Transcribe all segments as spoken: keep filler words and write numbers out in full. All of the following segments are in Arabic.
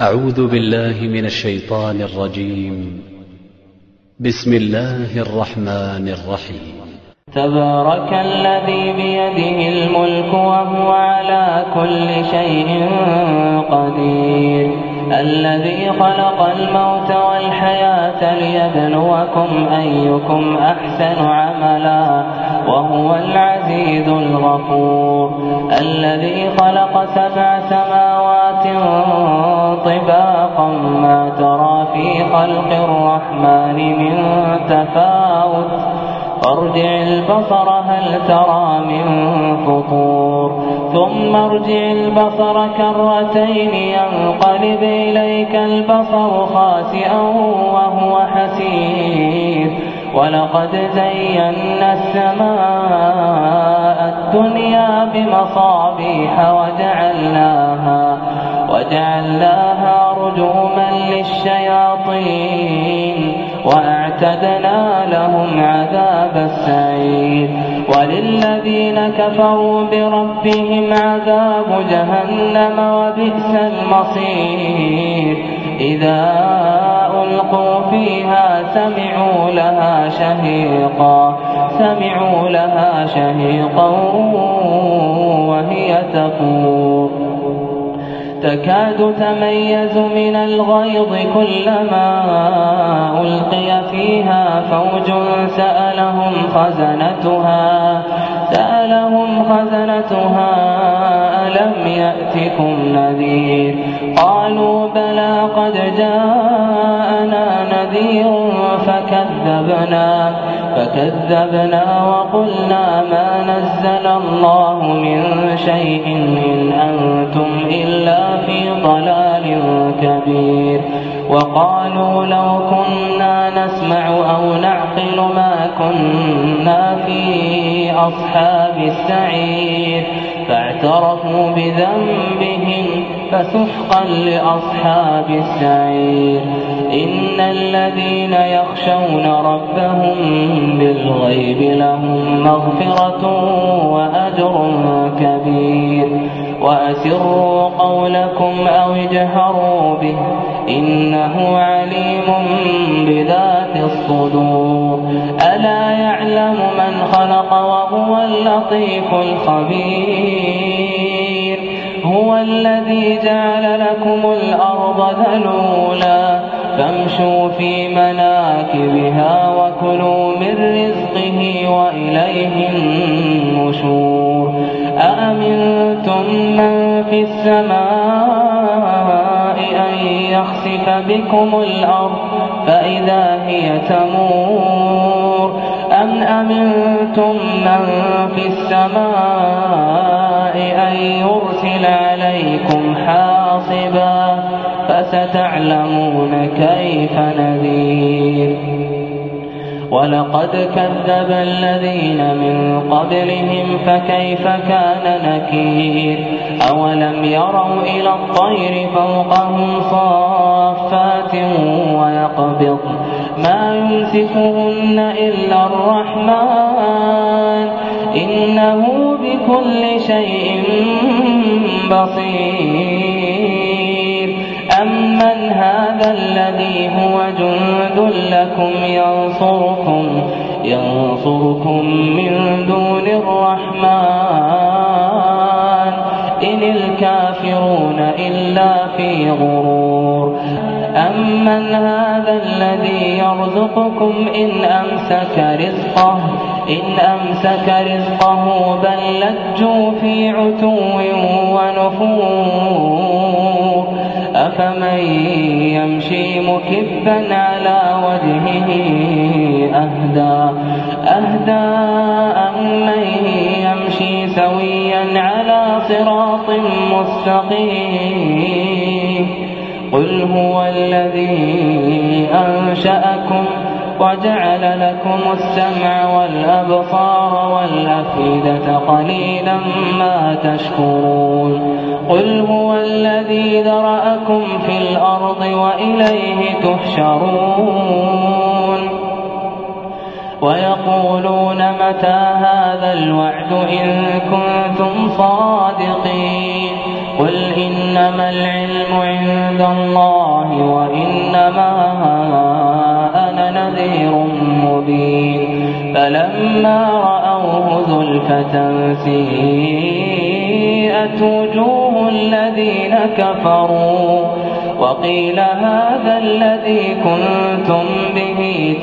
أعوذ بالله من الشيطان الرجيم. بسم الله الرحمن الرحيم. تبارك الذي بيده الملك وهو على كل شيء قدير، الذي خلق الموت والحياة ليبلوكم أيكم أحسن عملا وهو العزيز الغفور، الذي خلق سبع سماوات طباقا ما ترى في خلق الرحمن من تفاوت، فارجع البصر هل ترى من فطور، ثم ارجع البصر كرتين ينقلب إليك البصر خاسئا وهو حسير، ولقد زينا السماء الدنيا بمصابيح وجعلناها وجعلناها رجوما للشياطين وأعتدنا لهم عذاب السعير، وللذين كفروا بربهم عذاب جهنم وبئس المصير، إذا ألقوا فيها سمعوا لها شهيقا سمعوا لها شهيقا وهي تفور، تكاد تميز من الغيظ كلما ألقي فيها فوج سألهم خزنتها سألهم خزنتها ألم يأتكم نذير، قالوا بلى قد جاءنا نذير فكذبنا فكذبنا وقلنا ما نزل الله من شيء إن أنتم إلا في ضلال كبير، وقالوا لو كنا نسمع أو نعقل ما كنا في أصحاب السعير، فاعترفوا بذنبهم فسحقا لأصحاب السعير، إن الذين يخشون ربهم بالغيب لهم مغفرة وأجر كبير، وأسروا قولكم أو اجهروا به إنه عليم بذات الصدور، ألا يعلم من خلق وهو اللطيف الخبير، هو الذي جعل لكم الأرض ذلولا فامشوا في مناكبها وكلوا من رزقه وإليه النشور، أأمنتم من في السماء أن يخسف بكم الأرض فإذا هي تمور، أم أمنتم من في السماء أن يرسل عليكم حاصبا فستعلمون كيف نذير، ولقد كذب الذين من قبلهم فكيف كان نكير، أولم يروا إلى الطير فوقهم صافات ويقبض ما يمسكهن إلا الرحمن إنه بكل شيء بصير، أمن هذا الذي هو جند لكم ينصركم ينصركم من دون الرحمن إن الكافرون إلا في غرور، أمن هذا الذي يرزقكم إن أمسك رزقه إن أمسك رزقه بل لجوا في عتو ونفور، أفمن يمشي مكبا على وجهه أهدى أهدى أمن يمشي سويا على صراط مستقيم، قل هو الذي أنشأكم وجعل لكم السمع والأبصار والأفئدة قليلا ما تشكرون، قل هو الذي ذرأكم في الأرض وإليه تحشرون، ويقولون متى هذا الوعد إن كنتم صادقين، قل إنما العلم عند الله وإنما أنا نذير مبين فلما رأوه زلفة سيئت وجوه الذين كفروا وقيل هذا الذي كنتم به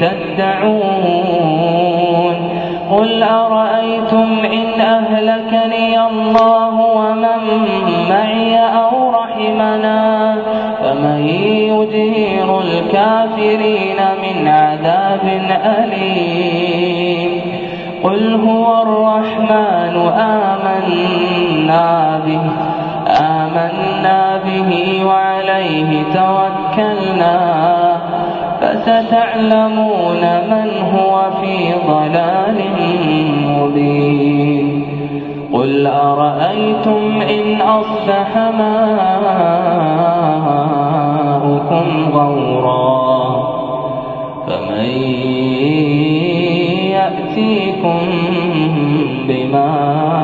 تدعون قل أرأيتم إن أهلكني الله ومن معي أو رحمنا فمن يجير الكافرين من عذاب أليم قل هو الرحمن آمنا به آمنا به وعليه توكلنا فستعلمون من هو في ضلال مبين قل أرأيتم إن أصبح ماؤكم غورا فمن يأتيكم بماء